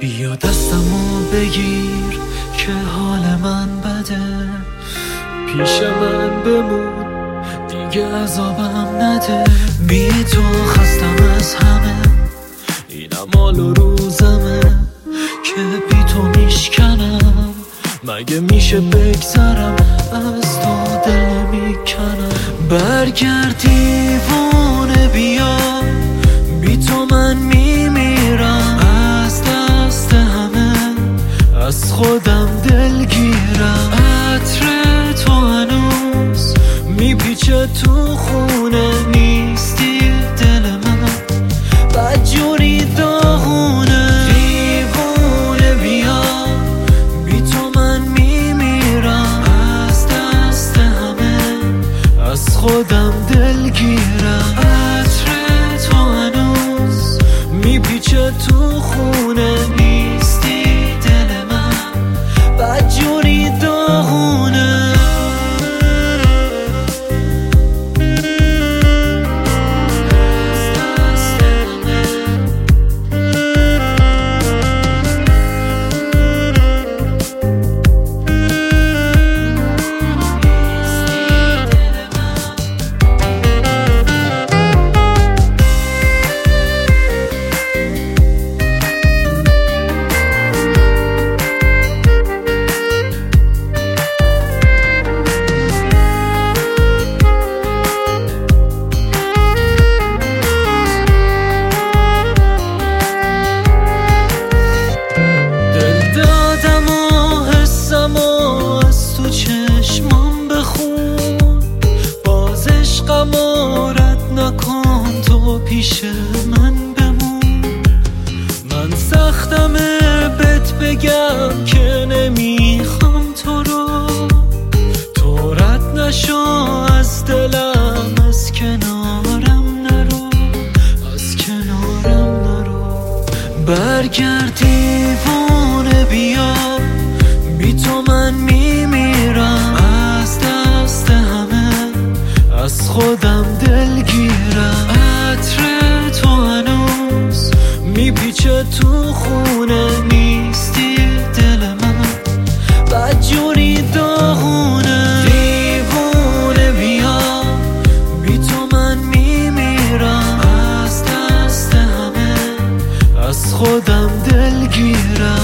بیا دستمو بگیر که حال من بده، پیش من بمون دیگه عذابم نده. بی تو خستم از همه، اینم حال و روزمه که بی تو میشکنم. مگه میشه بگذرم از تو، دل میکنم. برگرد دیوانه بیا، بی تو من میمیرم. از دست همه از خودم دلگیرم. عطر تو هنوز میپیچه تو خونه، نیستی دل من بدجوری داغونه. دیوونه بیا، بی تو من میمیرم. از دست همه از خودم دلگیرم. عطر تو هنوز میپیچه تو خونه، نیستی دل من بدجوری داغونه. پیش من بمون. من سختمه بهت بگم که نمیخوام تو رو. تو رد نشو از دلم، از کنارم نرو، از کنارم نرو. برگرد دیوانه بیا، بی تو من میمیرم. از دست همه از خودم دلگیرم. عطر تو هنوز میپیچه تو خونه، نیستی دل من بدجوری داغونه. دیوونه بیا، بی تو من میمیرم. از دست همه از خودم دلگیرم.